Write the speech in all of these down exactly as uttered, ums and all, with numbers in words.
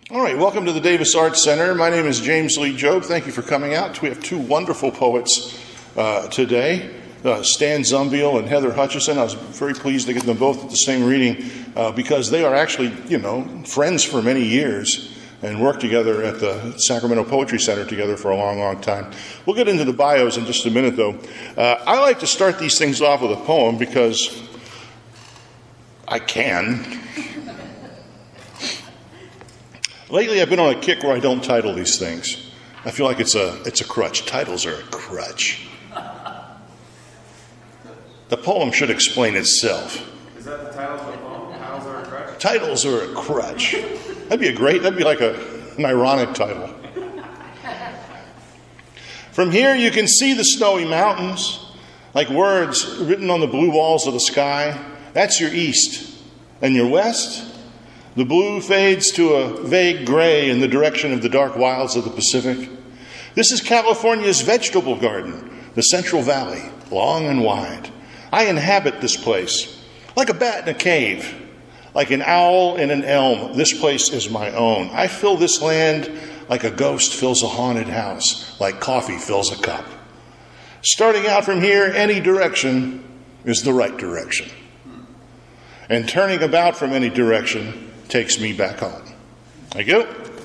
All right, welcome to the Davis Arts Center. My name is James Lee Jobe. Thank you for coming out. We have two wonderful poets uh, today, uh, Stan Zumbiel and Heather Hutchison. I was very pleased to get them both at the same reading uh, because they are actually, you know, friends for many years and worked together at the Sacramento Poetry Center together for a long, long time. We'll get into the bios in just a minute, though. Uh, I like to start these things off with a poem because I can. Lately, I've been on a kick where I don't title these things. I feel like it's a it's a crutch. Titles are a crutch. The poem should explain itself. Is that the title of the poem? Titles are a crutch? Titles are a crutch. That'd be a great, that'd be like a, an ironic title. From here, you can see the snowy mountains, like words written on the blue walls of the sky. That's your east. And your west? The blue fades to a vague gray in the direction of the dark wilds of the Pacific. This is California's vegetable garden, the Central Valley, long and wide. I inhabit this place, like a bat in a cave, like an owl in an elm. This place is my own. I fill this land like a ghost fills a haunted house, like coffee fills a cup. Starting out from here, any direction is the right direction. And turning about from any direction takes me back home. Thank you.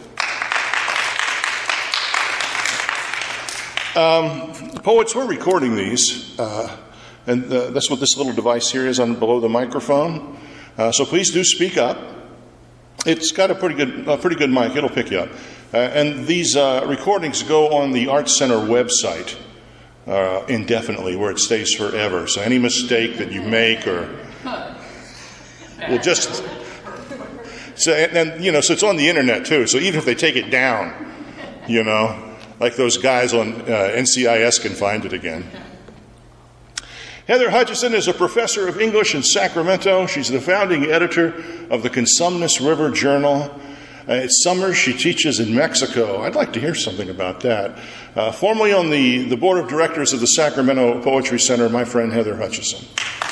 Um, poets, we're recording these, uh, and uh, that's what this little device here is on below the microphone. Uh, so please do speak up. It's got a pretty good, a pretty good mic. It'll pick you up. Uh, and these uh, recordings go on the Arts Center website uh, indefinitely, where it stays forever. So any mistake that you make, or will just. So, and, and, you know, so it's on the internet, too. So even if they take it down, you know, like those guys on uh, N C I S can find it again. Heather Hutchison is a professor of English in Sacramento. She's the founding editor of the Cosumnes River Journal. Uh, it's summers she teaches in Mexico. I'd like to hear something about that. Uh, formerly on the, the board of directors of the Sacramento Poetry Center, my friend Heather Hutchison.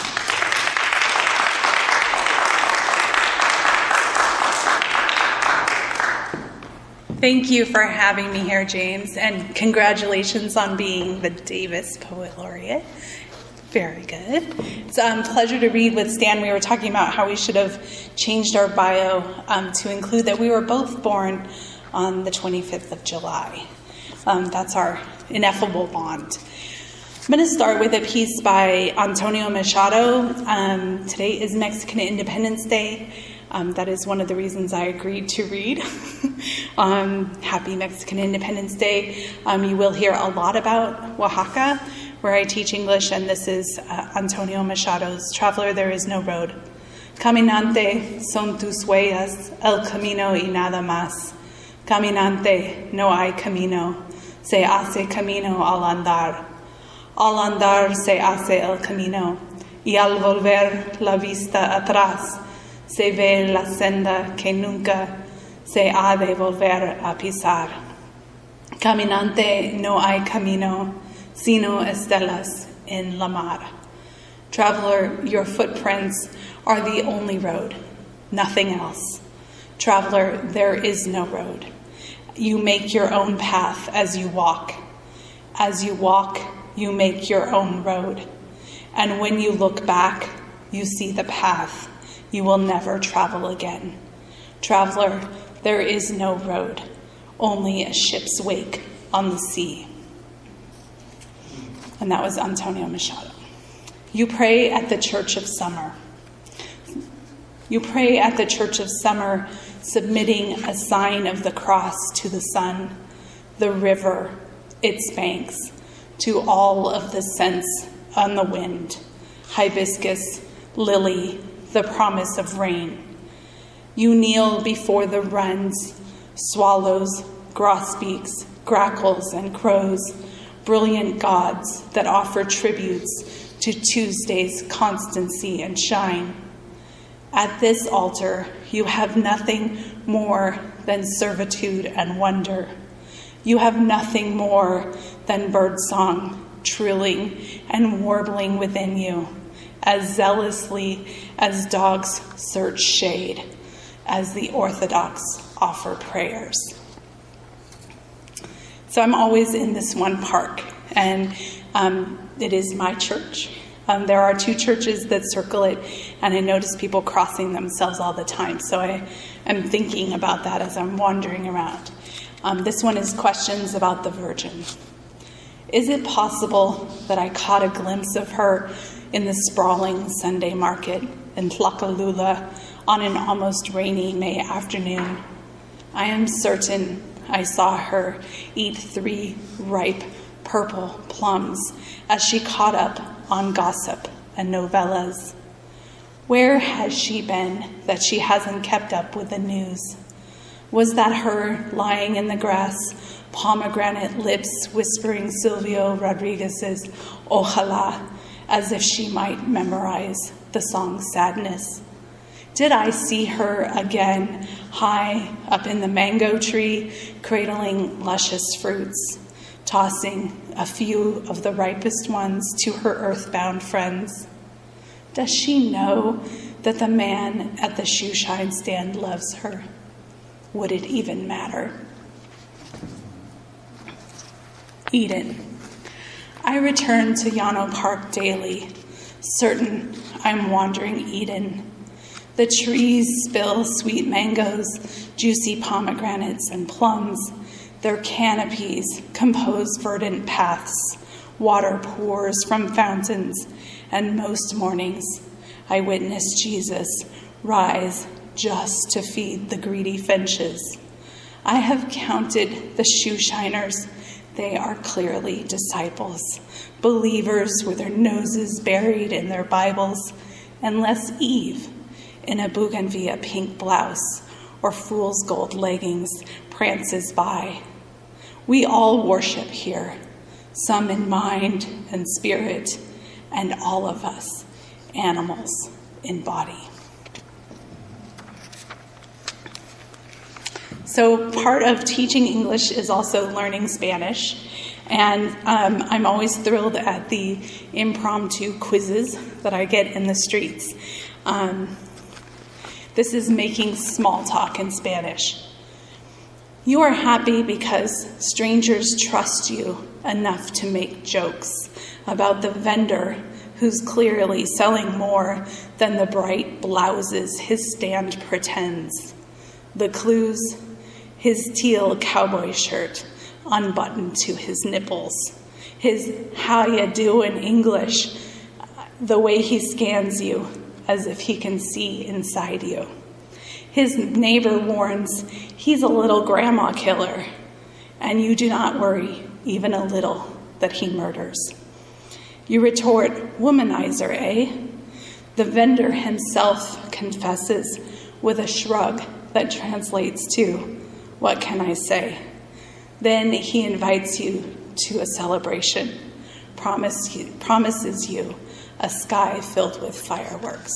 Thank you for having me here, James, and congratulations on being the Davis Poet Laureate. Very good. It's a um, pleasure to read with Stan. We were talking about how we should have changed our bio um, to include that we were both born on the twenty-fifth of July. Um, that's our ineffable bond. I'm going to start with a piece by Antonio Machado. Um, today is Mexican Independence Day. Um, that is one of the reasons I agreed to read. um, happy Mexican Independence Day. Um, you will hear a lot about Oaxaca, where I teach English, and this is uh, Antonio Machado's Traveler, There Is No Road. Caminante son tus huellas, el camino y nada más. Caminante, no hay camino, se hace camino al andar. Al andar se hace el camino, y al volver la vista atrás, se ve la senda que nunca se ha de volver a pisar. Caminante, no hay camino, sino estelas en la mar. Traveler, your footprints are the only road, nothing else. Traveler, there is no road. You make your own path as you walk. As you walk, you make your own road. And when you look back, you see the path. You will never travel again. Traveler, there is no road, only a ship's wake on the sea. And that was Antonio Machado. You pray at the Church of Summer. You pray at the Church of Summer, submitting a sign of the cross to the sun, the river, its banks, to all of the scents on the wind, hibiscus, lily, the promise of rain. You kneel before the wrens, swallows, grosbeaks, grackles, and crows, brilliant gods that offer tributes to Tuesday's constancy and shine. At this altar, you have nothing more than servitude and wonder. You have nothing more than birdsong, trilling and warbling within you, as zealously as dogs search shade, as the Orthodox offer prayers. So I'm always in this one park, and um, it is my church. Um, there are two churches that circle it, and I notice people crossing themselves all the time. So I am thinking about that as I'm wandering around. Um, this one is questions about the Virgin. Is it possible that I caught a glimpse of her in the sprawling Sunday market in Tlacolula on an almost rainy May afternoon? I am certain I saw her eat three ripe purple plums as she caught up on gossip and novellas. Where has she been that she hasn't kept up with the news? Was that her lying in the grass, pomegranate lips whispering Silvio Rodriguez's Ojalá as if she might memorize the song Sadness? Did I see her again high up in the mango tree, cradling luscious fruits, tossing a few of the ripest ones to her earthbound friends? Does she know that the man at the shoe shine stand loves her? Would it even matter? Eden. I return to Llano Park daily, certain I'm wandering Eden. The trees spill sweet mangoes, juicy pomegranates and plums. Their canopies compose verdant paths. Water pours from fountains, and most mornings I witness Jesus rise just to feed the greedy finches. I have counted the shoe shiners. They are clearly disciples, believers with their noses buried in their Bibles, unless Eve, in a bougainvillea pink blouse or fool's gold leggings, prances by. We all worship here, some in mind and spirit, and all of us, animals in body. So part of teaching English is also learning Spanish, and um, I'm always thrilled at the impromptu quizzes that I get in the streets. Um, this is making small talk in Spanish. You are happy because strangers trust you enough to make jokes about the vendor who's clearly selling more than the bright blouses his stand pretends. The clues: his teal cowboy shirt unbuttoned to his nipples, his how ya doin' English, the way he scans you as if he can see inside you. His neighbor warns he's a little grandma killer, and you do not worry even a little that he murders. You retort, womanizer, eh? The vendor himself confesses with a shrug that translates to, what can I say? Then he invites you to a celebration, promise you, promises you a sky filled with fireworks.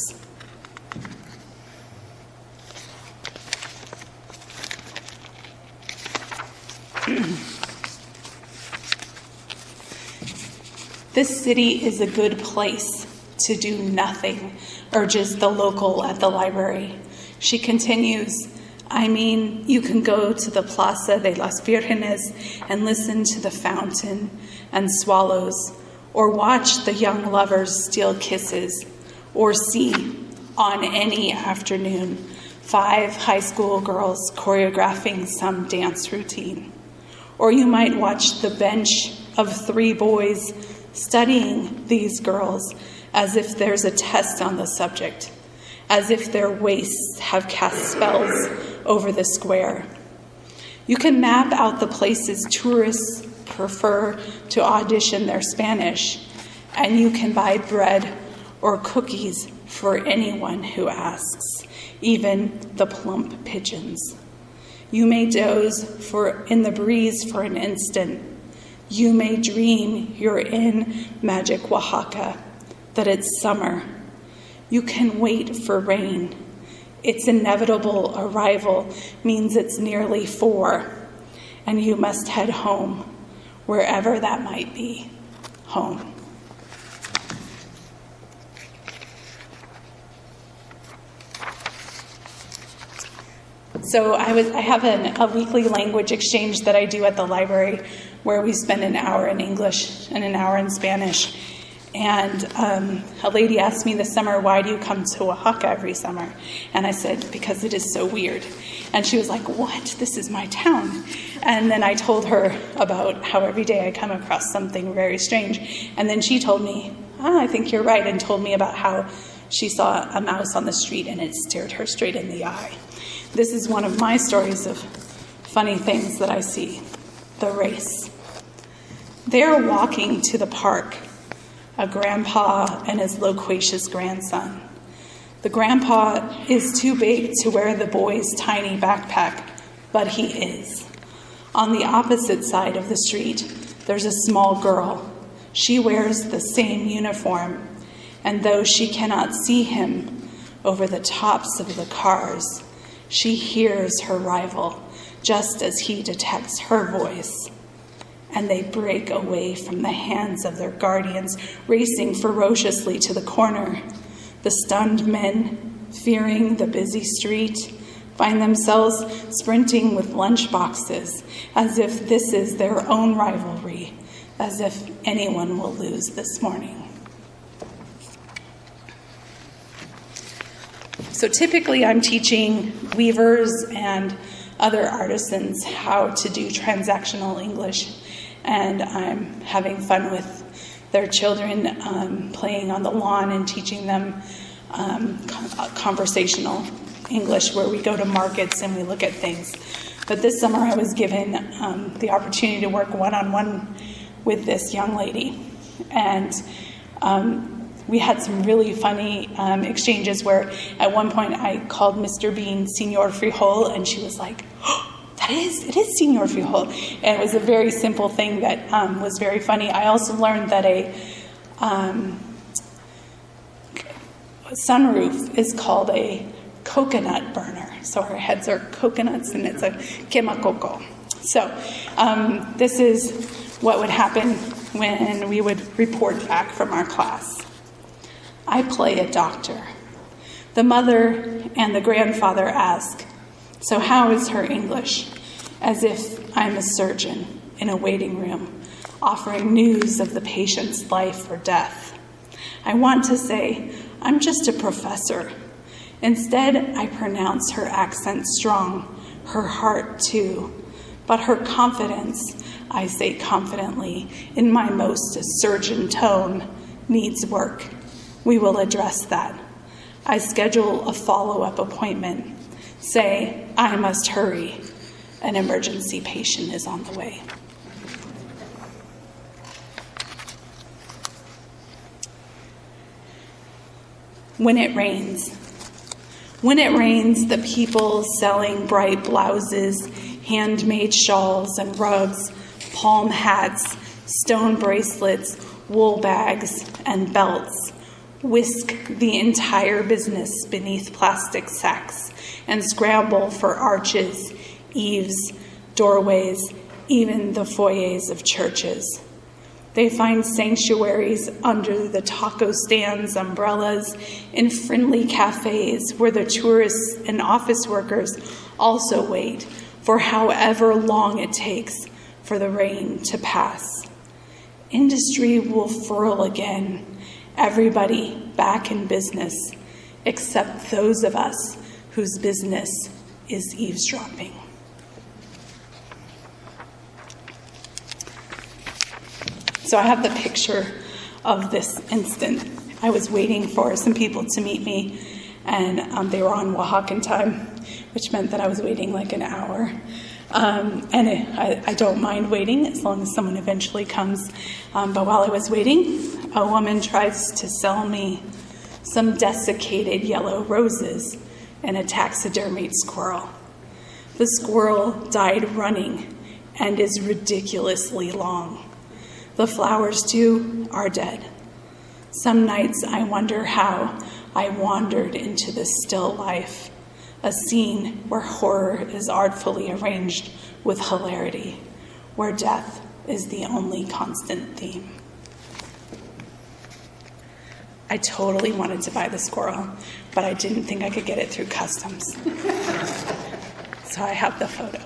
This city is a good place to do nothing, urges the local at the library. She continues, I mean, you can go to the Plaza de las Vírgenes and listen to the fountain and swallows, or watch the young lovers steal kisses, or see, on any afternoon, five high school girls choreographing some dance routine. Or you might watch the bench of three boys studying these girls as if there's a test on the subject, as if their waists have cast spells over the square. You can map out the places tourists prefer to audition their Spanish, and you can buy bread or cookies for anyone who asks, even the plump pigeons. You may doze for in the breeze for an instant. You may dream you're in magic Oaxaca, that it's summer. You can wait for rain. Its inevitable arrival means it's nearly four, and you must head home, wherever that might be, home. So I was I have an, a weekly language exchange that I do at the library where we spend an hour in English and an hour in Spanish. And um, a lady asked me this summer, why do you come to Oaxaca every summer? And I said, because it is so weird. And she was like, what? This is my town. And then I told her about how every day I come across something very strange. And then she told me, oh, I think you're right, and told me about how she saw a mouse on the street and it stared her straight in the eye. This is one of my stories of funny things that I see. The race. They're walking to the park, a grandpa and his loquacious grandson. The grandpa is too big to wear the boy's tiny backpack, but he is. On the opposite side of the street, there's a small girl. She wears the same uniform, and though she cannot see him over the tops of the cars, she hears her rival just as he detects her voice. And they break away from the hands of their guardians, racing ferociously to the corner. The stunned men, fearing the busy street, find themselves sprinting with lunch boxes, as if this is their own rivalry, as if anyone will lose this morning. So typically I'm teaching weavers and other artisans how to do transactional English. And I'm having fun with their children, um, playing on the lawn and teaching them um, conversational English, where we go to markets and we look at things. But this summer I was given um, the opportunity to work one-on-one with this young lady. And um, we had some really funny um, exchanges where at one point I called Mister Bean Senor Frijol, and she was like, oh, that is, it is Senor Frijol. And it was a very simple thing that um, was very funny. I also learned that a um, sunroof is called a coconut burner. So our heads are coconuts, and it's a quemacoco. So um, this is what would happen when we would report back from our class. I play a doctor. The mother and the grandfather ask, so how is her English? As if I'm a surgeon in a waiting room, offering news of the patient's life or death. I want to say, I'm just a professor. Instead, I pronounce her accent strong, her heart too. But her confidence, I say confidently, in my most surgeon tone, needs work. We will address that. I schedule a follow-up appointment. Say, I must hurry. An emergency patient is on the way. When it rains. When it rains, the people selling bright blouses, handmade shawls and rugs, palm hats, stone bracelets, wool bags, and belts whisk the entire business beneath plastic sacks and scramble for arches, eaves, doorways, even the foyers of churches. They find sanctuaries under the taco stands, umbrellas, in friendly cafes where the tourists and office workers also wait for however long it takes for the rain to pass. Industry will furl again, everybody back in business, except those of us whose business is eavesdropping. So I have the picture of this instant. I was waiting for some people to meet me, and um, they were on Oaxacan time, which meant that I was waiting like an hour. Um, and it, I, I don't mind waiting as long as someone eventually comes. Um, but while I was waiting, a woman tries to sell me some desiccated yellow roses and a taxidermied squirrel. The squirrel died running and is ridiculously long. The flowers, too, are dead. Some nights I wonder how I wandered into this still life, a scene where horror is artfully arranged with hilarity, where death is the only constant theme. I totally wanted to buy the squirrel, but I didn't think I could get it through customs. So I have the photo.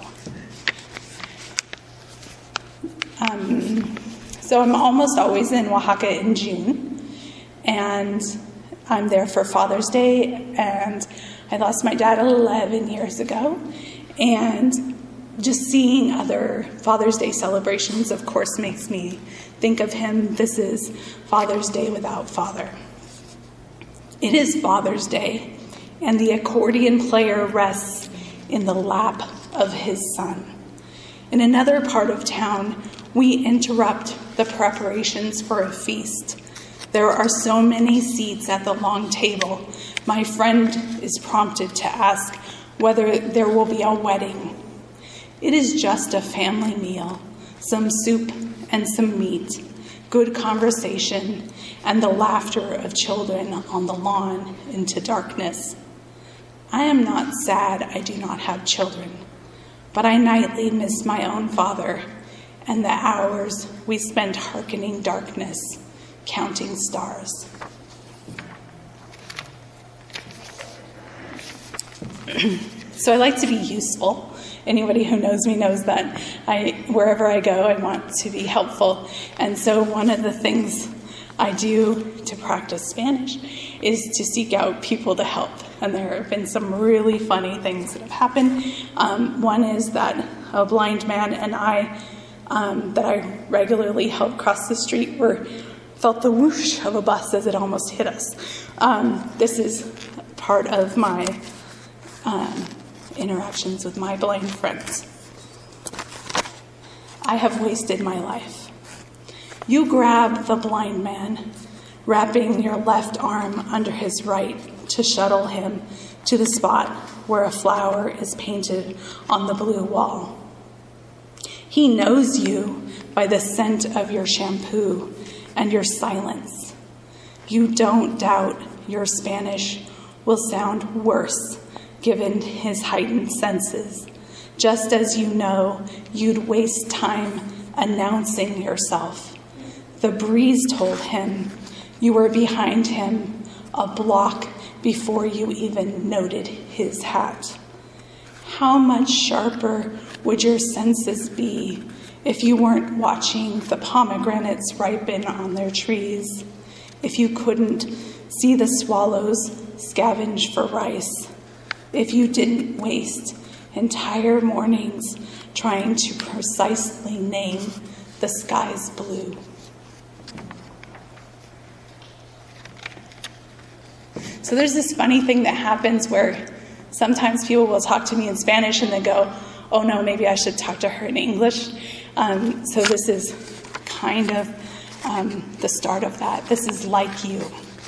Um, so I'm almost always in Oaxaca in June, and I'm there for Father's Day, and I lost my dad eleven years ago, and just seeing other Father's Day celebrations, of course, makes me think of him. This is Father's Day without Father. It is Father's Day, and the accordion player rests in the lap of his son. In another part of town, we interrupt the preparations for a feast. There are so many seats at the long table. My friend is prompted to ask whether there will be a wedding. It is just a family meal, some soup and some meat, good conversation, and the laughter of children on the lawn into darkness. I am not sad I do not have children, but I nightly miss my own father and the hours we spent hearkening darkness, counting stars. So I like to be useful. Anybody who knows me knows that I, wherever I go, I want to be helpful. And so one of the things I do to practice Spanish is to seek out people to help. And there have been some really funny things that have happened. Um, one is that a blind man and I, um, that I regularly help cross the street, were felt the whoosh of a bus as it almost hit us. Um, this is part of my um, interactions with my blind friends. I have wasted my life. You grab the blind man, wrapping your left arm under his right to shuttle him to the spot where a flower is painted on the blue wall. He knows you by the scent of your shampoo and your silence. You don't doubt your Spanish will sound worse given his heightened senses, just as you know you'd waste time announcing yourself. The breeze told him you were behind him a block before you even noted his hat. How much sharper would your senses be if you weren't watching the pomegranates ripen on their trees, if you couldn't see the swallows scavenge for rice, if you didn't waste entire mornings trying to precisely name the sky's blue? So there's this funny thing that happens where sometimes people will talk to me in Spanish and they go, oh no, maybe I should talk to her in English. Um, so this is kind of um, the start of that. This is like you.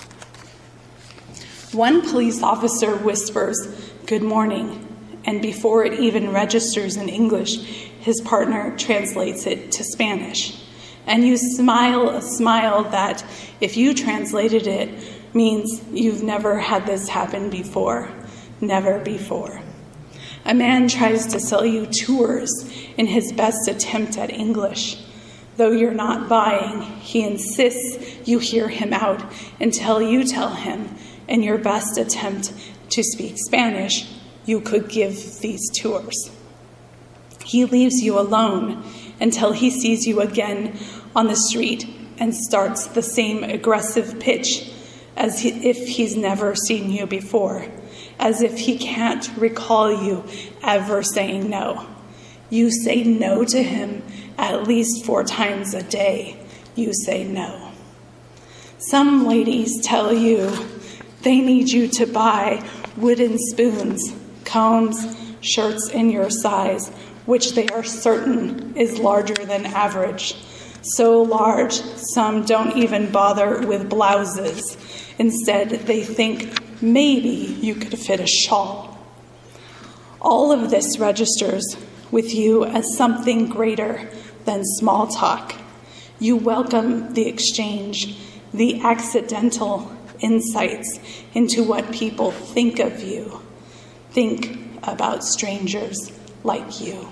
One police officer whispers, "Good morning," and before it even registers in English, his partner translates it to Spanish. And you smile a smile that, if you translated it, means you've never had this happen before. Never before. A man tries to sell you tours in his best attempt at English. Though you're not buying, he insists you hear him out until you tell him, in your best attempt to speak Spanish, you could give these tours. He leaves you alone until he sees you again on the street and starts the same aggressive pitch as he, if he's never seen you before, as if he can't recall you ever saying no. You say no to him at least four times a day. You say no. Some ladies tell you they need you to buy wooden spoons, combs, shirts in your size, which they are certain is larger than average. So large, some don't even bother with blouses. Instead, they think maybe you could fit a shawl. All of this registers with you as something greater than small talk. You welcome the exchange, the accidental insights into what people think of you. Think about strangers like you.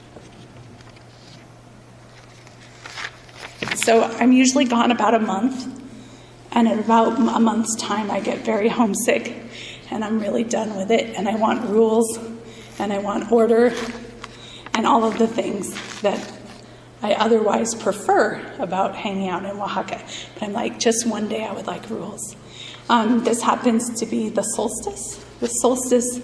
So I'm usually gone about a month, and in about a month's time I get very homesick and I'm really done with it, and I want rules and I want order and all of the things that I otherwise prefer about hanging out in Oaxaca. But I'm like, just one day I would like rules. Um, this happens to be the solstice. The solstice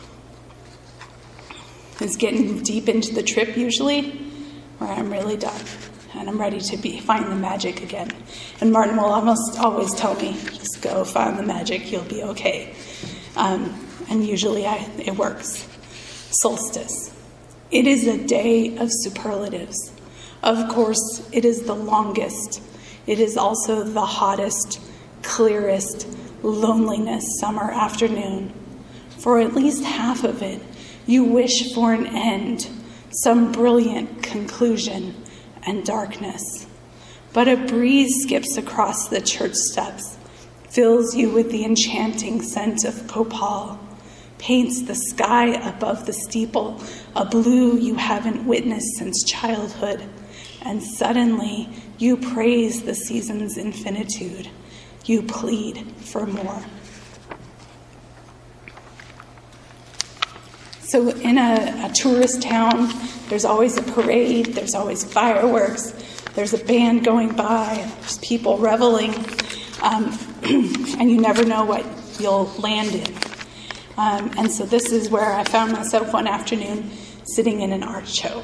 is getting deep into the trip usually, where I'm really done and I'm ready to be find the magic again. And Martin will almost always tell me, just go find the magic, you'll be okay. Um, and usually I, it works. Solstice. It is a day of superlatives. Of course, it is the longest. It is also the hottest, clearest, loneliness summer afternoon. For at least half of it, you wish for an end, some brilliant conclusion and darkness. But a breeze skips across the church steps, fills you with the enchanting scent of copal, paints the sky above the steeple a blue you haven't witnessed since childhood, and suddenly you praise the season's infinitude. You plead for more. So in a, a tourist town, there's always a parade, there's always fireworks, there's a band going by, there's people reveling, um, and you never know what you'll land in. Um, and so this is where I found myself one afternoon sitting in an art show.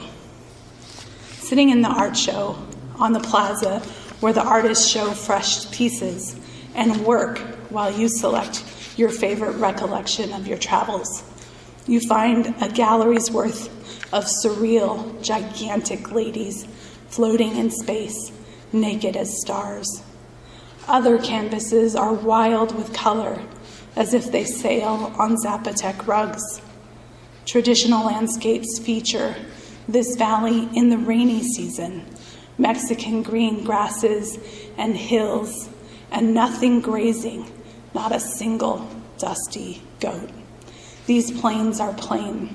Sitting in the art show on the plaza where the artists show fresh pieces and work while you select your favorite recollection of your travels. You find a gallery's worth of surreal, gigantic ladies floating in space, naked as stars. Other canvases are wild with color, as if they sail on Zapotec rugs. Traditional landscapes feature this valley in the rainy season, Mexican green grasses and hills, and nothing grazing, not a single dusty goat. These plains are plain.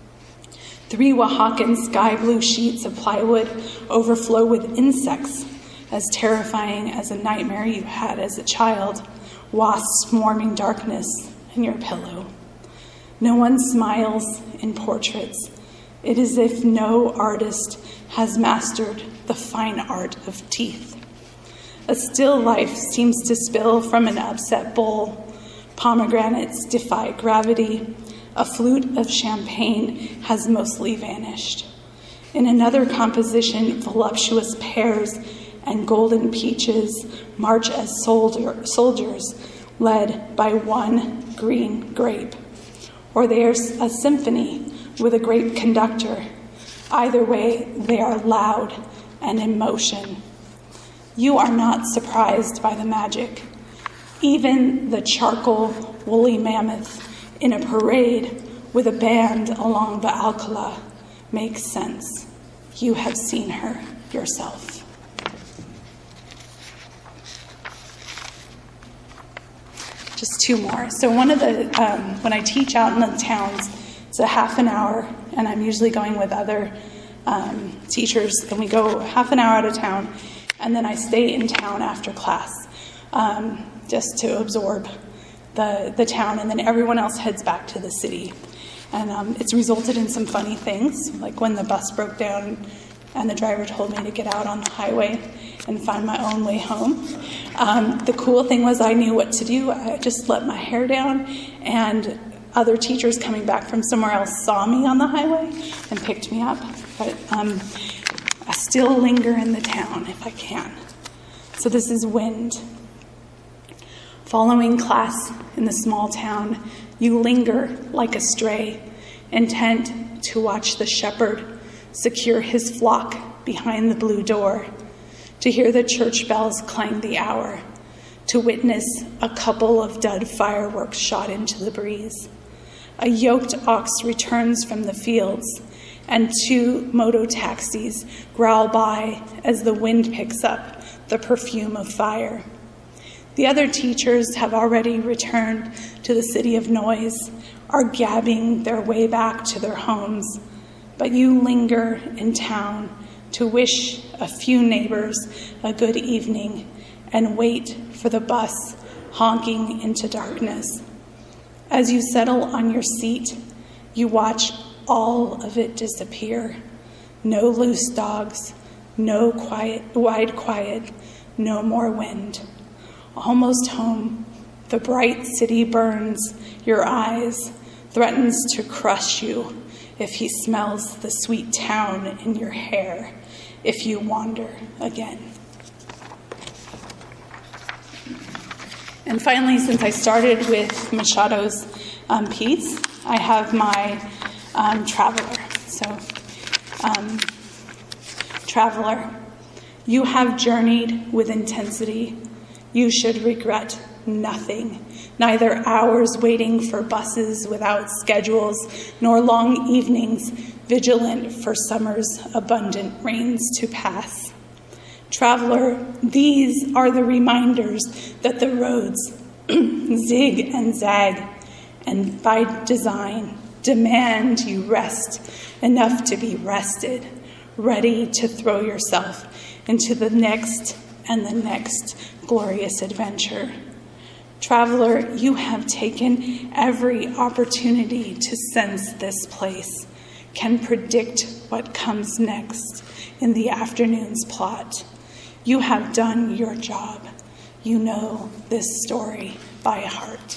Three Oaxacan sky blue sheets of plywood overflow with insects as terrifying as a nightmare you had as a child, wasps swarming darkness in your pillow. No one smiles in portraits. It is as if no artist has mastered the fine art of teeth. A still life seems to spill from an upset bowl. Pomegranates defy gravity. A flute of champagne has mostly vanished. In another composition, voluptuous pears and golden peaches march as soldier, soldiers led by one green grape. Or there's a symphony with a grape conductor. Either way, they are loud and in motion. You are not surprised by the magic. Even the charcoal woolly mammoth in a parade with a band along the Alcala makes sense. You have seen her yourself. Just two more. So one of the, um, when I teach out in the towns, it's a half an hour, and I'm usually going with other um, teachers, and we go half an hour out of town, and then I stay in town after class. Um, just to absorb the, the town, and then everyone else heads back to the city. And um, it's resulted in some funny things, like when the bus broke down and the driver told me to get out on the highway and find my own way home. Um, the cool thing was I knew what to do. I just let my hair down, and other teachers coming back from somewhere else saw me on the highway and picked me up. But um, I still linger in the town if I can. So this is wind. Following class in the small town, you linger like a stray, intent to watch the shepherd secure his flock behind the blue door, to hear the church bells clang the hour, to witness a couple of dud fireworks shot into the breeze. A yoked ox returns from the fields, and two moto taxis growl by as the wind picks up the perfume of fire. The other teachers have already returned to the city of noise, are gabbing their way back to their homes, but you linger in town to wish a few neighbors a good evening and wait for the bus honking into darkness. As you settle on your seat, You watch all of it disappear. No loose dogs, no quiet, wide quiet, no more wind. Almost home, the bright city burns your eyes, threatens to crush you if he smells the sweet town in your hair, if you wander again. And finally, since I started with Machado's um, piece, I have my um, Traveler. So, um, Traveler, you have journeyed with intensity. You should regret nothing, neither hours waiting for buses without schedules, nor long evenings vigilant for summer's abundant rains to pass. Traveler, these are the reminders that the roads zig and zag, and by design demand you rest enough to be rested, ready to throw yourself into the next and the next glorious adventure. Traveler, you have taken every opportunity to sense this place, can predict what comes next in the afternoon's plot. You have done your job. You know this story by heart.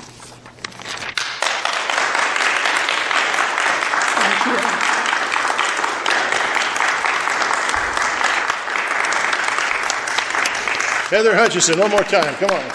Thank you. Heather Hutchison, one more time. Come on.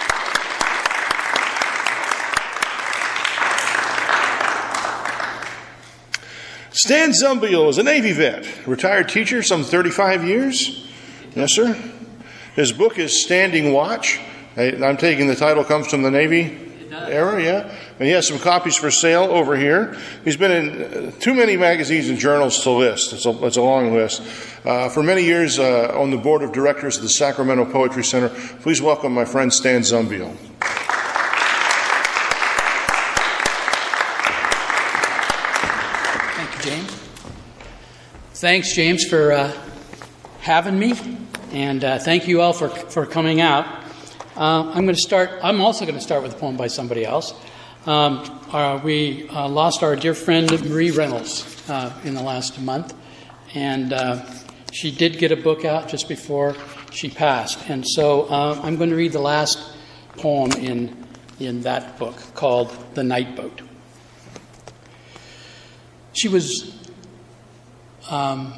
Stan Zumbiel is a Navy vet, retired teacher, some thirty-five years. Yes, sir. His book is Standing Watch. I'm taking the title comes from the Navy era, yeah. And he has some copies for sale over here. He's been in too many magazines and journals to list. It's a, it's a long list. Uh, for many years uh, on the board of directors of the Sacramento Poetry Center. Please welcome my friend Stan Zumbiel. Thank you, James. Thanks, James, for uh, having me. And uh, thank you all for, for coming out. Uh, I'm going to start, I'm also going to start with a poem by somebody else. Um, uh, we uh, lost our dear friend Marie Reynolds uh, in the last month, and uh, she did get a book out just before she passed. And so uh, I'm going to read the last poem in, in that book called The Night Boat. She was, um,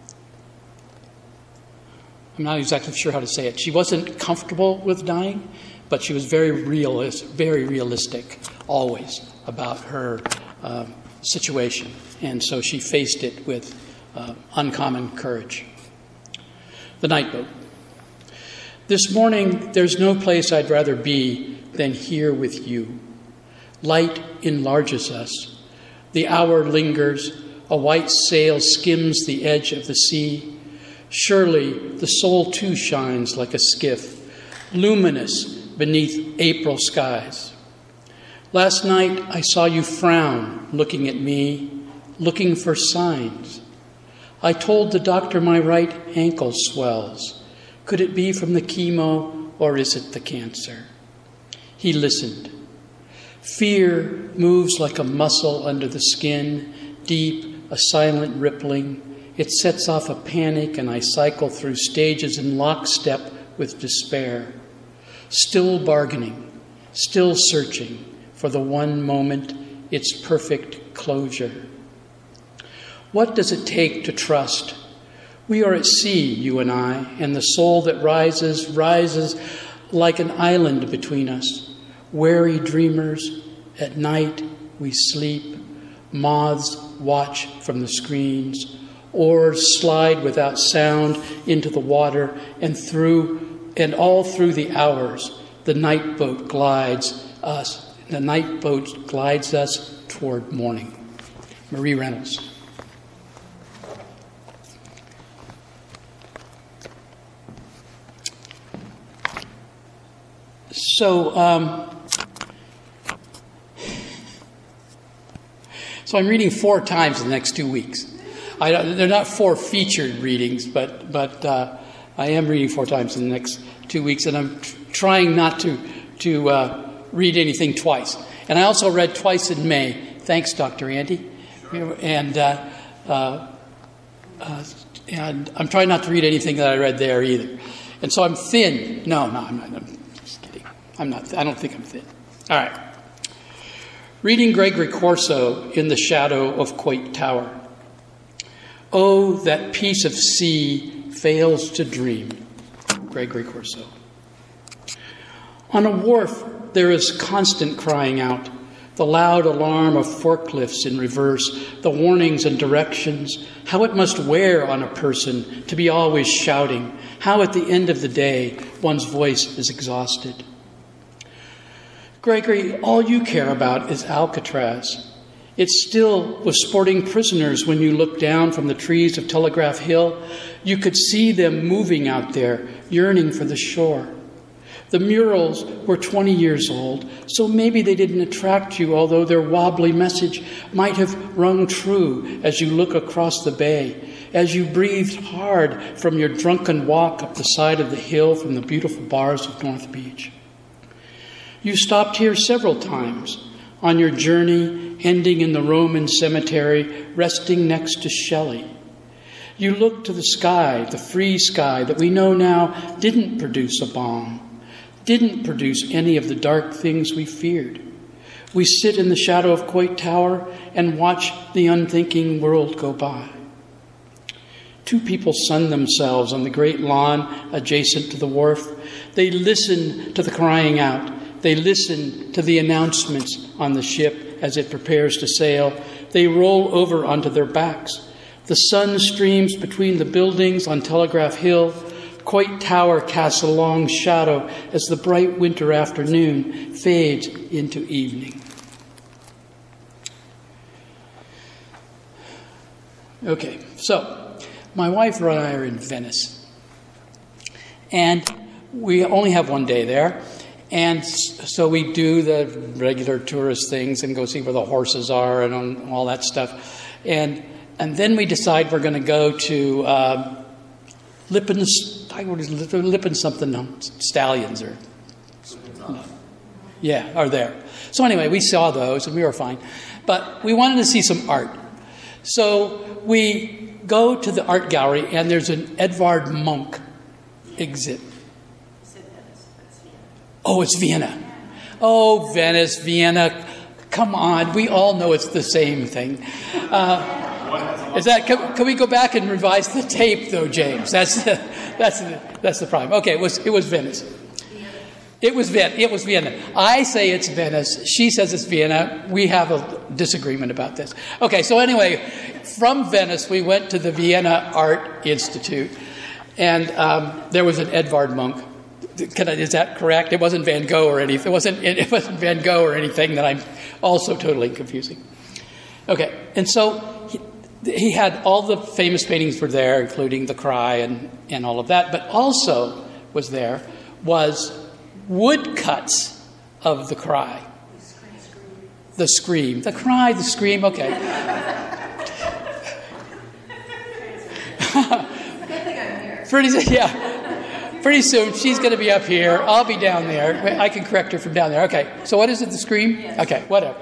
I'm not exactly sure how to say it. She wasn't comfortable with dying, but she was very realist, very realistic, always, about her uh, situation. And so she faced it with uh, uncommon courage. The Night Boat. This morning, there's no place I'd rather be than here with you. Light enlarges us. The hour lingers. A white sail skims the edge of the sea. Surely the soul too shines like a skiff, luminous beneath April skies. Last night I saw you frown, looking at me, looking for signs. I told the doctor my right ankle swells. Could it be from the chemo, or is it the cancer? He listened. Fear moves like a muscle under the skin, deep, a silent rippling. It sets off a panic, and I cycle through stages in lockstep with despair. Still bargaining, still searching for the one moment, its perfect closure. What does it take to trust? We are at sea, you and I, and the soul that rises, rises like an island between us. Wary dreamers, at night we sleep. Moths watch from the screens. Oars slide without sound into the water, and through and all through the hours, the night boat glides us. The night boat glides us toward morning. Marie Reynolds. So, um, so I'm reading four times in the next two weeks. I, they're not four featured readings, but but uh, I am reading four times in the next two weeks, and I'm t- trying not to to uh, read anything twice. And I also read twice in May, Thanks, Doctor Andy. Sure. And, uh, uh, uh, and I'm trying not to read anything that I read there either. And so I'm thin. No, no, I'm not. I'm just kidding. I'm not. I don't think I'm thin. All right. Reading Gregory Corso in the shadow of Coit Tower. Oh, that piece of sea fails to dream. Gregory Corso. On a wharf, there is constant crying out, the loud alarm of forklifts in reverse, the warnings and directions, how it must wear on a person to be always shouting, how at the end of the day one's voice is exhausted. Gregory, all you care about is Alcatraz. It's still with sporting prisoners when you look down from the trees of Telegraph Hill. You could see them moving out there, yearning for the shore. The murals were twenty years old, so maybe they didn't attract you, although their wobbly message might have rung true as you look across the bay, as you breathed hard from your drunken walk up the side of the hill from the beautiful bars of North Beach. You stopped here several times on your journey, ending in the Roman cemetery, resting next to Shelley. You looked to the sky, the free sky that we know now didn't produce a bomb, didn't produce any of the dark things we feared. We sit in the shadow of Coit Tower and watch the unthinking world go by. Two people sun themselves on the great lawn adjacent to the wharf. They listen to the crying out. They listen to the announcements on the ship as it prepares to sail. They roll over onto their backs. The sun streams between the buildings on Telegraph Hill. Coit Tower casts a long shadow as the bright winter afternoon fades into evening. Okay, so my wife and I are in Venice. And we only have one day there. And so we do the regular tourist things and go see where the horses are and all that stuff. And and then we decide we're going to go to uh, Lipin's, what is it, Lipin something, Stallions or, no. yeah, are there. So anyway, we saw those and we were fine. But we wanted to see some art. So we go to the art gallery and there's an Edvard Munch exhibit. Oh, it's Vienna. Oh, Venice, Vienna. Come on. We all know it's the same thing. Uh, is that? Can, can we go back and revise the tape, though, James? That's the, that's the, that's the problem. Okay, it was it was Venice. It was Vienna. It was Vienna. I say it's Venice. She says it's Vienna. We have a disagreement about this. Okay, so anyway, from Venice, we went to the Vienna Art Institute, and um, there was an Edvard Munch. Can I, is that correct? It wasn't Van Gogh or anything. It wasn't. It wasn't Van Gogh or anything that I'm also totally confusing. Okay, and so he, he had all the famous paintings were there, including The Cry and and all of that. But also was there was woodcuts of The Cry, the Scream, The Cry, the Scream. Okay. Pretty yeah. Pretty soon, she's going to be up here. I'll be down there. I can correct her from down there. Okay. So what is it, the Scream? Yes. Okay, whatever.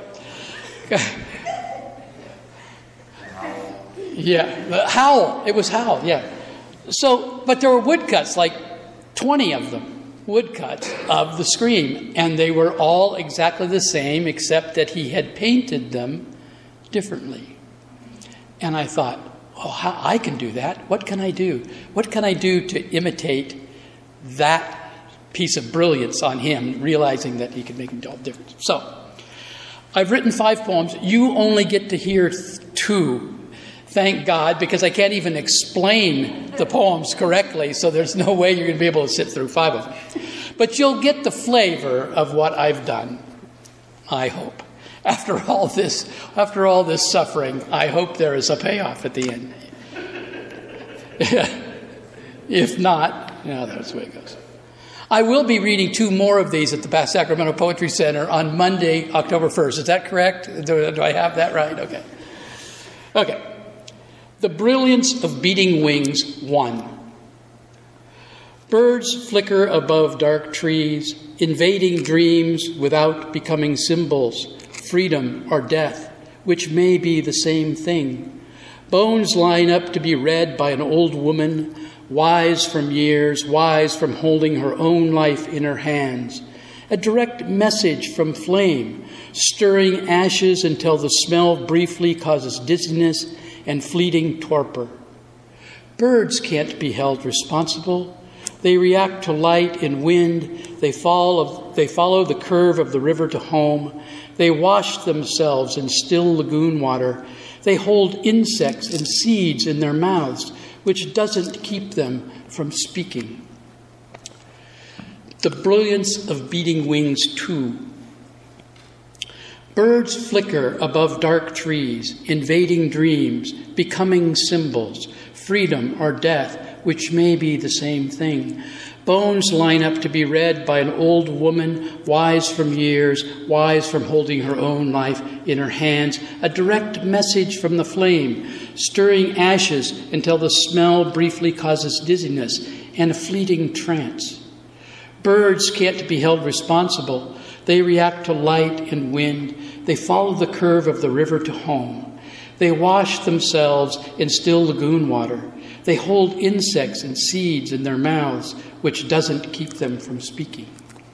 Yeah, the Howl. It was Howl, yeah. So, but there were woodcuts, like twenty of them, woodcuts of the Scream. And they were all exactly the same, except that he had painted them differently. And I thought, oh, how, I can do that. What can I do? What can I do to imitate that piece of brilliance on him, realizing that he could make a difference? So, I've written five poems. You only get to hear two, thank God, because I can't even explain the poems correctly, so there's no way you're going to be able to sit through five of them. But you'll get the flavor of what I've done, I hope. After all this, after all this suffering, I hope there is a payoff at the end. If not, you know, that's the way it goes. I will be reading two more of these at the Bath Sacramento Poetry Center on Monday, October first. Is that correct? Do, do I have that right? Okay. Okay. The Brilliance of Beating Wings, one. Birds flicker above dark trees, invading dreams without becoming symbols, freedom or death, which may be the same thing. Bones line up to be read by an old woman, wise from years, wise from holding her own life in her hands. A direct message from flame, stirring ashes until the smell briefly causes dizziness and fleeting torpor. Birds can't be held responsible. They react to light and wind. They follow, they follow the curve of the river to home. They wash themselves in still lagoon water. They hold insects and seeds in their mouths, which doesn't keep them from speaking. The brilliance of beating wings, too. Birds flicker above dark trees, invading dreams, becoming symbols, freedom or death, which may be the same thing. Bones line up to be read by an old woman, wise from years, wise from holding her own life in her hands, a direct message from the flame, stirring ashes until the smell briefly causes dizziness and a fleeting trance. Birds can't be held responsible. They react to light and wind. They follow the curve of the river to home. They wash themselves in still lagoon water. They hold insects and seeds in their mouths, which doesn't keep them from speaking.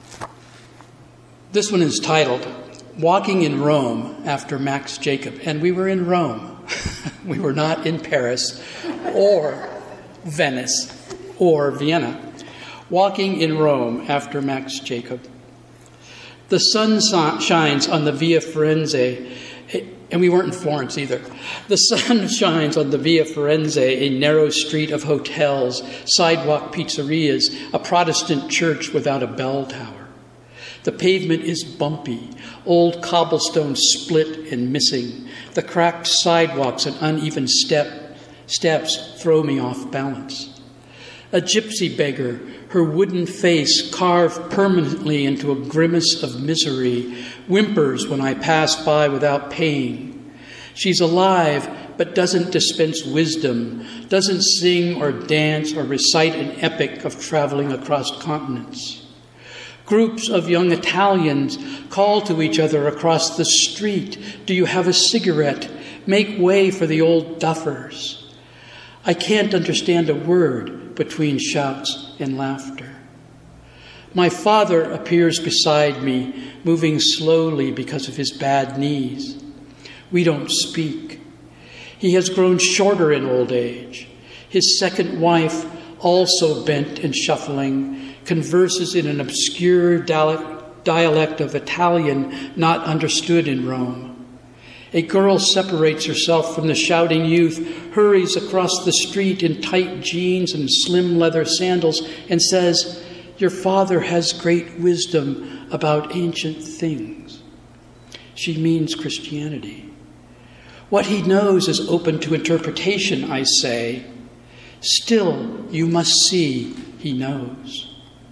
This one is titled, Walking in Rome, after Max Jacob. And we were in Rome. We were not in Paris or Venice or Vienna. Walking in Rome, after Max Jacob. The sun shines on the Via Firenze, and we weren't in Florence either. The sun shines on the Via Firenze, a narrow street of hotels, sidewalk pizzerias, a Protestant church without a bell tower. The pavement is bumpy, old cobblestones split and missing. The cracked sidewalks and uneven step, steps throw me off balance. A gypsy beggar, her wooden face carved permanently into a grimace of misery, whimpers when I pass by without paying. She's alive, but doesn't dispense wisdom, doesn't sing or dance or recite an epic of traveling across continents. Groups of young Italians call to each other across the street, "Do you have a cigarette? Make way for the old duffers." I can't understand a word between shouts and laughter. My father appears beside me, moving slowly because of his bad knees. We don't speak. He has grown shorter in old age. His second wife, also bent and shuffling, converses in an obscure dialect of Italian not understood in Rome. A girl separates herself from the shouting youth, hurries across the street in tight jeans and slim leather sandals, and says, "Your father has great wisdom about ancient things." She means Christianity. What he knows is open to interpretation, I say. Still, you must see he knows.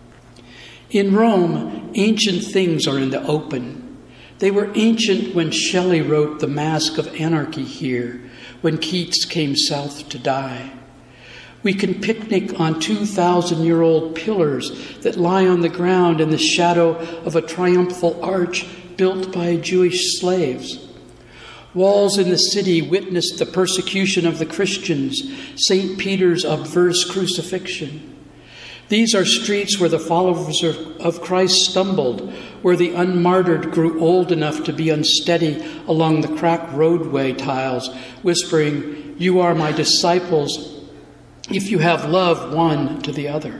In Rome, ancient things are in the open. They were ancient when Shelley wrote The Mask of Anarchy here, when Keats came south to die. We can picnic on two thousand year old pillars that lie on the ground in the shadow of a triumphal arch built by Jewish slaves. Walls in the city witnessed the persecution of the Christians, Saint Peter's obverse crucifixion. These are streets where the followers of Christ stumbled, where the unmartyred grew old enough to be unsteady along the cracked roadway tiles, whispering, "You are my disciples if you have love one to the other."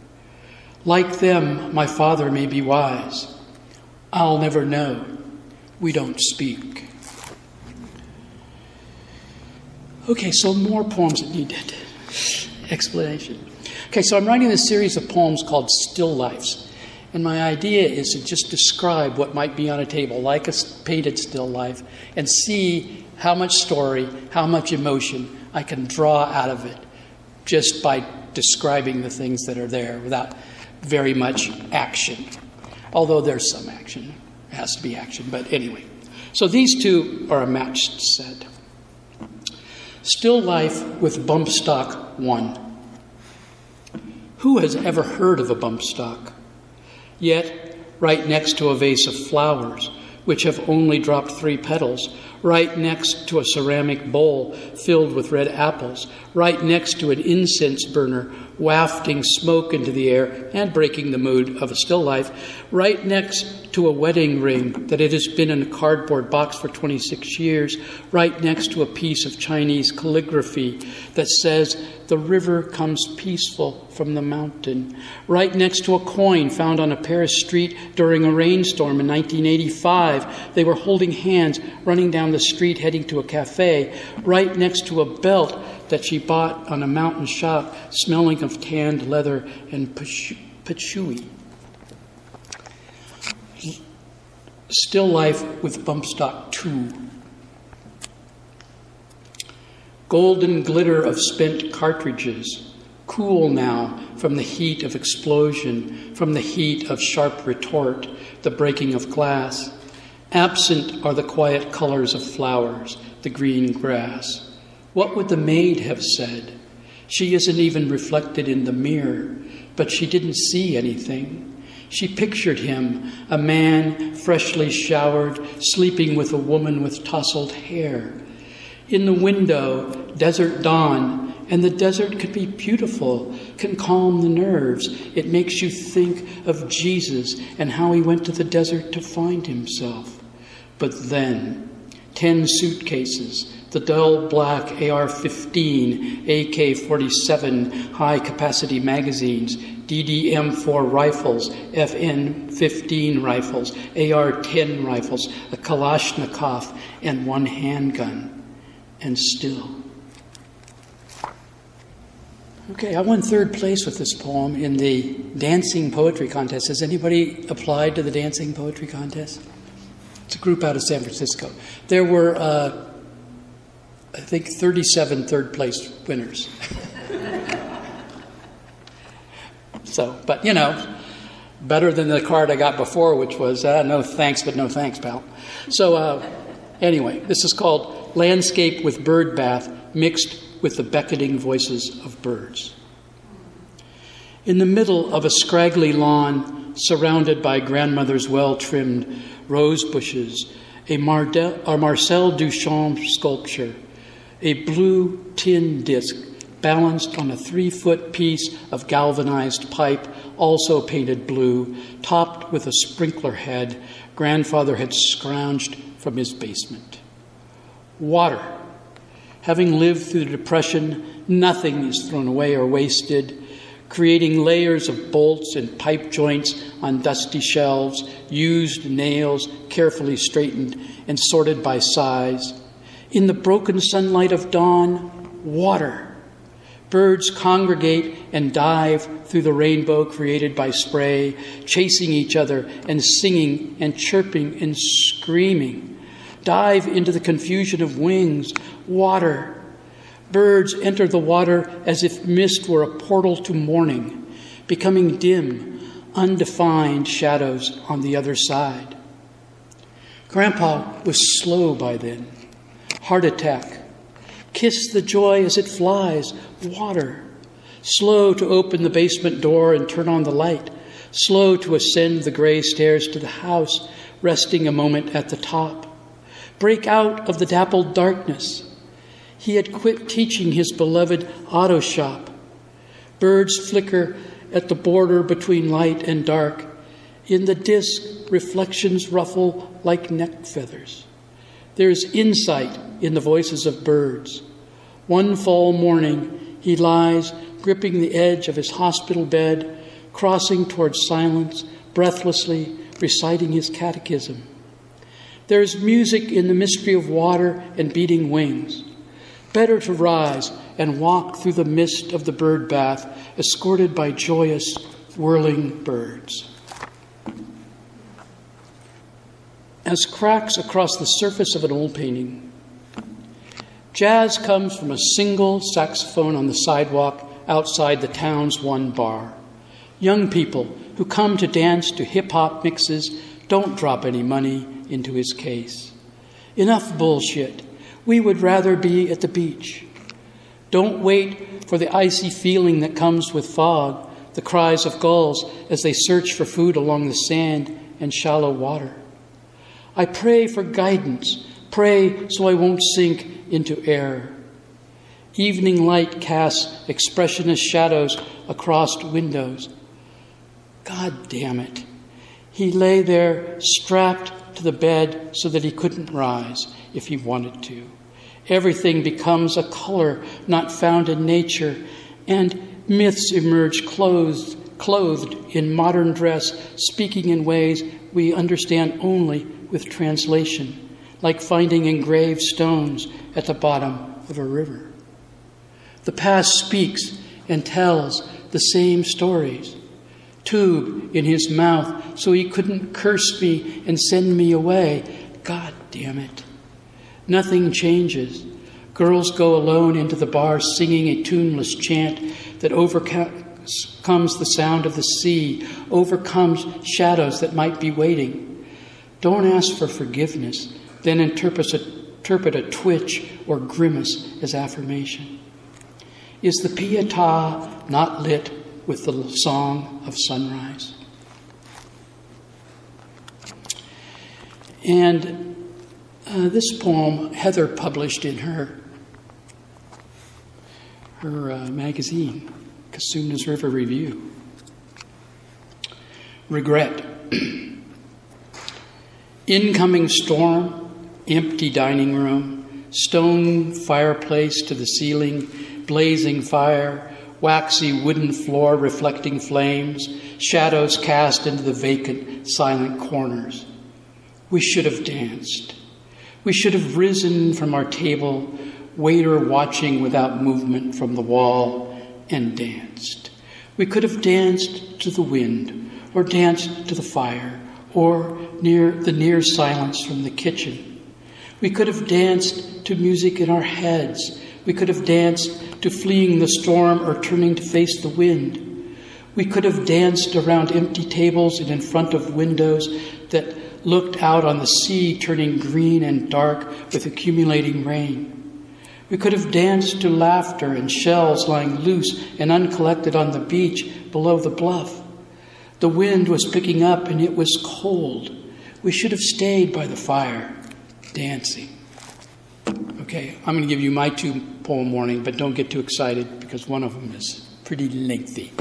Like them, my father may be wise. I'll never know. We don't speak. Okay, so more poems that needed explanation. Okay, so I'm writing this series of poems called Still Lifes. And my idea is to just describe what might be on a table, like a painted still life, and see how much story, how much emotion I can draw out of it just by describing the things that are there without very much action. Although there's some action. It has to be action, but anyway. So these two are a matched set. Still Life with Bump Stock one. Who has ever heard of a bump stock? Yet, right next to a vase of flowers, which have only dropped three petals, right next to a ceramic bowl filled with red apples, right next to an incense burner wafting smoke into the air and breaking the mood of a still life, right next to a wedding ring that it has been in a cardboard box for twenty-six years, right next to a piece of Chinese calligraphy that says, "The river comes peaceful from the mountain," right next to a coin found on a Paris street during a rainstorm in nineteen eighty-five. They were holding hands, running down the street, heading to a cafe, right next to a belt that she bought on a mountain shop, smelling of tanned leather and patchouli. Still life with bump stock two. Golden glitter of spent cartridges, cool now from the heat of explosion, from the heat of sharp retort, the breaking of glass. Absent are the quiet colors of flowers, the green grass. What would the maid have said? She isn't even reflected in the mirror, but she didn't see anything. She pictured him, a man freshly showered, sleeping with a woman with tousled hair. In the window, desert dawn, and the desert could be beautiful, can calm the nerves. It makes you think of Jesus and how he went to the desert to find himself. But then, ten suitcases, the dull black A R fifteen, A K forty-seven high-capacity magazines, D D M four rifles, F N fifteen rifles, A R ten rifles, a Kalashnikov, and one handgun. And still. Okay, I won third place with this poem in the dancing poetry contest. Has anybody applied to the dancing poetry contest? It's a group out of San Francisco. There were, uh, I think, thirty-seven third place winners. So, but you know, better than the card I got before, which was, uh, no thanks, but no thanks, pal. So uh, anyway, this is called Landscape with Bird Bath, mixed with the beckoning voices of birds. In the middle of a scraggly lawn, surrounded by grandmother's well-trimmed rose bushes, a, Mardel, a Marcel Duchamp sculpture, a blue tin disc balanced on a three-foot piece of galvanized pipe, also painted blue, topped with a sprinkler head grandfather had scrounged from his basement. Water. Having lived through the Depression, nothing is thrown away or wasted, creating layers of bolts and pipe joints on dusty shelves, used nails carefully straightened and sorted by size. In the broken sunlight of dawn, water. Birds congregate and dive through the rainbow created by spray, chasing each other and singing and chirping and screaming. Dive into the confusion of wings, water. Birds enter the water as if mist were a portal to morning, becoming dim, undefined shadows on the other side. Grandpa was slow by then. Heart attack. Kiss the joy as it flies, water. Slow to open the basement door and turn on the light. Slow to ascend the gray stairs to the house, resting a moment at the top. Break out of the dappled darkness. He had quit teaching his beloved auto shop. Birds flicker at the border between light and dark. In the disk, reflections ruffle like neck feathers. There is insight in the voices of birds. One fall morning, he lies gripping the edge of his hospital bed, crossing towards silence, breathlessly reciting his catechism. There is music in the mystery of water and beating wings. Better to rise and walk through the mist of the bird bath, escorted by joyous, whirling birds. As cracks across the surface of an old painting, jazz comes from a single saxophone on the sidewalk outside the town's one bar. Young people who come to dance to hip-hop mixes don't drop any money into his case. Enough bullshit. We would rather be at the beach. Don't wait for the icy feeling that comes with fog, the cries of gulls as they search for food along the sand and shallow water. I pray for guidance, Pray so I won't sink into error. Evening light casts expressionless shadows across windows. God damn it. He lay there strapped to the bed so that he couldn't rise if he wanted to. Everything becomes a color not found in nature, and myths emerge clothed, clothed in modern dress, speaking in ways we understand only with translation, like finding engraved stones at the bottom of a river. The past speaks and tells the same stories. Tube in his mouth so he couldn't curse me and send me away. God damn it. Nothing changes. Girls go alone into the bar singing a tuneless chant that overcomes the sound of the sea, overcomes shadows that might be waiting. Don't ask for forgiveness, then interpret a, interpret a twitch or grimace as affirmation. Is the Pietà not lit with the song of sunrise? And uh, this poem Heather published in her her uh, magazine, Kasuna's River Review. Regret. Incoming storm, empty dining room, stone fireplace to the ceiling, blazing fire, waxy wooden floor reflecting flames, shadows cast into the vacant, silent corners. We should have danced. We should have risen from our table, waiter watching without movement from the wall, and danced. We could have danced to the wind, or danced to the fire, or near the near silence from the kitchen. We could have danced to music in our heads. We could have danced to fleeing the storm or turning to face the wind. We could have danced around empty tables and in front of windows that looked out on the sea turning green and dark with accumulating rain. We could have danced to laughter and shells lying loose and uncollected on the beach below the bluff. The wind was picking up and it was cold. We should have stayed by the fire, dancing. Okay, I'm going to give you my two poem warning, but don't get too excited because one of them is pretty lengthy.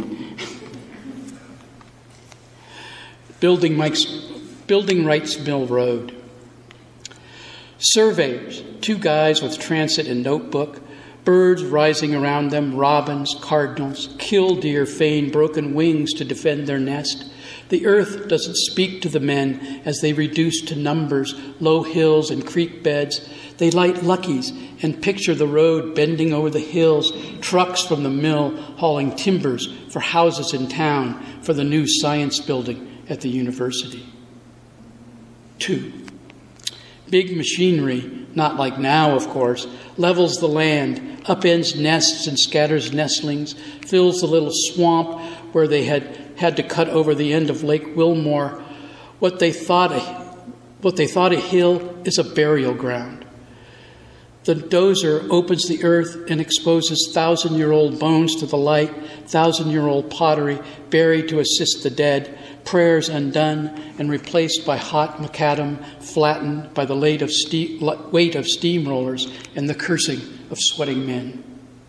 Building Mike's, Building Wrights Mill Road. Surveyors, two guys with transit and notebook, birds rising around them, robins, cardinals, killdeer feign broken wings to defend their nest. The earth doesn't speak to the men as they reduce to numbers, low hills and creek beds. They light luckies and picture the road bending over the hills, trucks from the mill hauling timbers for houses in town for the new science building at the university. Two, big machinery, not like now, of course, levels the land, upends nests and scatters nestlings, fills the little swamp where they had had to cut over the end of Lake Wilmore. What they thought a, what they thought a hill is a burial ground. The dozer opens the earth and exposes thousand-year-old bones to the light, thousand-year-old pottery buried to assist the dead, prayers undone and replaced by hot macadam, flattened by the weight of, ste- weight of steamrollers and the cursing of sweating men.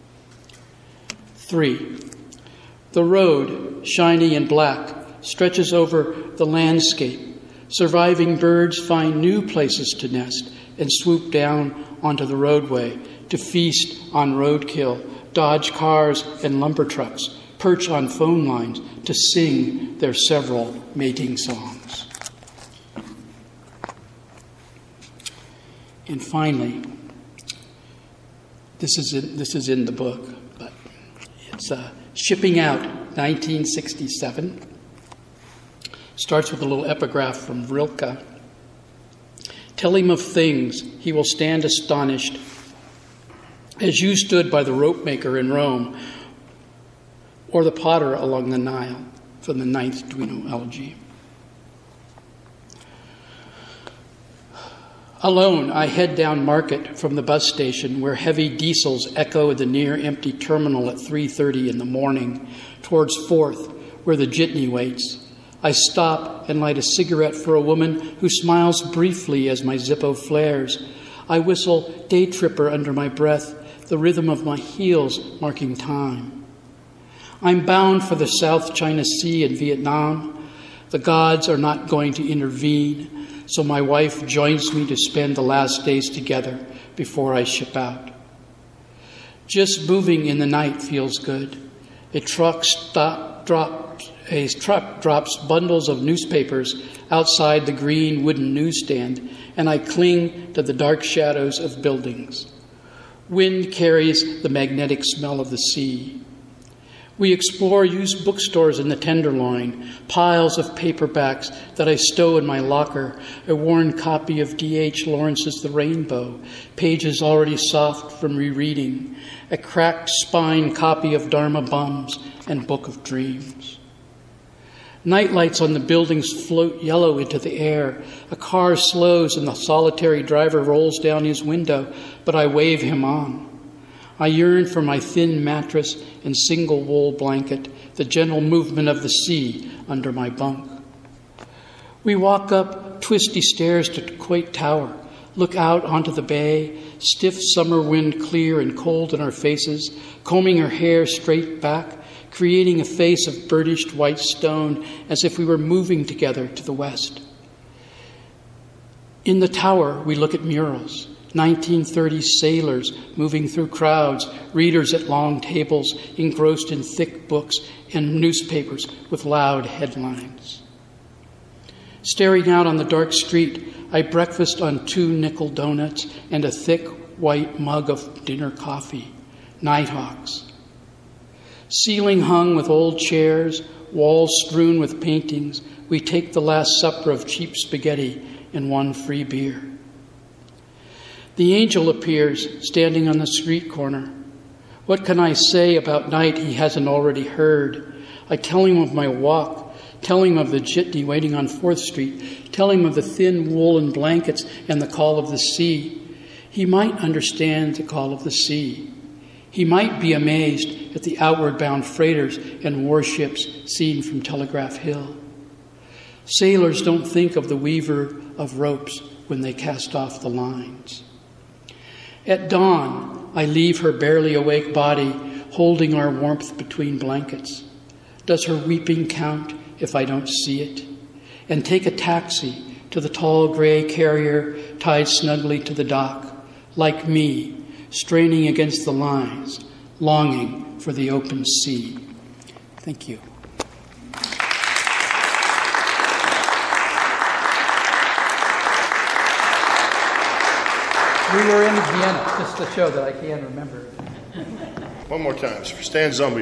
Three, the road, shiny and black, stretches over the landscape. Surviving birds find new places to nest and swoop down onto the roadway to feast on roadkill, dodge cars and lumber trucks, perch on phone lines to sing their several mating songs. And finally, this is in, this is in the book, but it's uh, Shipping Out, nineteen sixty-seven. Starts with a little epigraph from Rilke. Tell him of things, he will stand astonished, as you stood by the rope maker in Rome, or the potter along the Nile, from the ninth Duino Elegy. Alone, I head down Market from the bus station where heavy diesels echo the near-empty terminal at three thirty in the morning, towards Fourth, where the jitney waits. I stop and light a cigarette for a woman who smiles briefly as my Zippo flares. I whistle Day Tripper under my breath, the rhythm of my heels marking time. I'm bound for the South China Sea in Vietnam. The gods are not going to intervene, so my wife joins me to spend the last days together before I ship out. Just moving in the night feels good. A truck stop, drops, a truck drops bundles of newspapers outside the green wooden newsstand, and I cling to the dark shadows of buildings. Wind carries the magnetic smell of the sea. We explore used bookstores in the Tenderloin, piles of paperbacks that I stow in my locker, a worn copy of D H Lawrence's The Rainbow, pages already soft from rereading, a cracked spine copy of Dharma Bums and Book of Dreams. Nightlights on the buildings float yellow into the air. A car slows and the solitary driver rolls down his window, but I wave him on. I yearn for my thin mattress and single wool blanket, the gentle movement of the sea under my bunk. We walk up twisty stairs to Quate Tower, look out onto the bay, stiff summer wind clear and cold in our faces, combing her hair straight back, creating a face of burnished white stone as if we were moving together to the west. In the tower, we look at murals. nineteen thirties sailors moving through crowds, readers at long tables engrossed in thick books and newspapers with loud headlines. Staring out on the dark street, I breakfast on two nickel donuts and a thick white mug of dinner coffee, Nighthawks. Ceiling hung with old chairs, walls strewn with paintings, we take the last supper of cheap spaghetti and one free beer. The angel appears, standing on the street corner. What can I say about night he hasn't already heard? I tell him of my walk, tell him of the jitney waiting on fourth Street, tell him of the thin woolen blankets and the call of the sea. He might understand the call of the sea. He might be amazed at the outward-bound freighters and warships seen from Telegraph Hill. Sailors don't think of the weaver of ropes when they cast off the lines. At dawn, I leave her barely awake body, holding our warmth between blankets. Does her weeping count if I don't see it? And take a taxi to the tall gray carrier tied snugly to the dock, like me, straining against the lines, longing for the open sea. Thank you. We were in Vienna, just to show that I can remember. One more time, for Stan Zumbiel.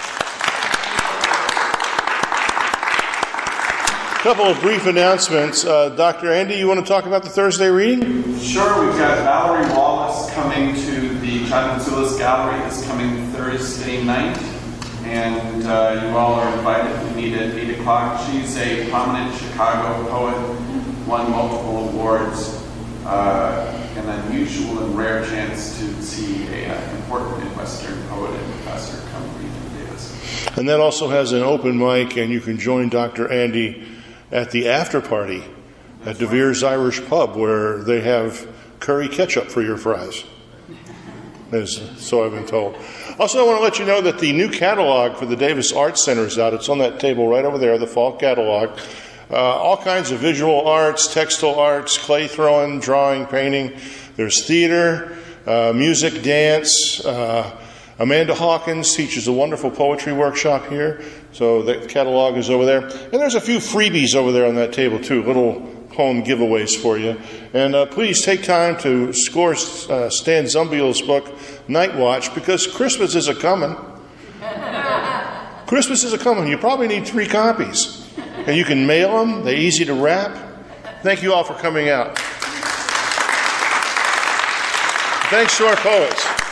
A couple of brief announcements. Uh, Doctor Andy, you want to talk about the Thursday reading? Sure. We've got Valerie Wallace coming to the John Matsoulis Gallery this coming Thursday night. And uh, you all are invited to meet at eight o'clock. She's a prominent Chicago poet, won multiple awards. Uh, an unusual and rare chance to see an uh, important Midwestern poet and professor come read in Davis. And that also has an open mic, and you can join Doctor Andy at the after party at De Vere's Irish Pub, where they have curry ketchup for your fries. As, so I've been told. Also, I want to let you know that the new catalog for the Davis Arts Center is out. It's on that table right over there, the fall catalog. Uh, all kinds of visual arts, textile arts, clay throwing, drawing, painting. There's theater, uh, music, dance. Uh, Amanda Hawkins teaches a wonderful poetry workshop here. So the catalog is over there. And there's a few freebies over there on that table too, little poem giveaways for you. And uh, please take time to score uh, Stan Zumbiel's book, Night Watch, because Christmas is a-coming. Christmas is a-coming. You probably need three copies. And you can mail them. They're easy to wrap. Thank you all for coming out. Thanks to our poets.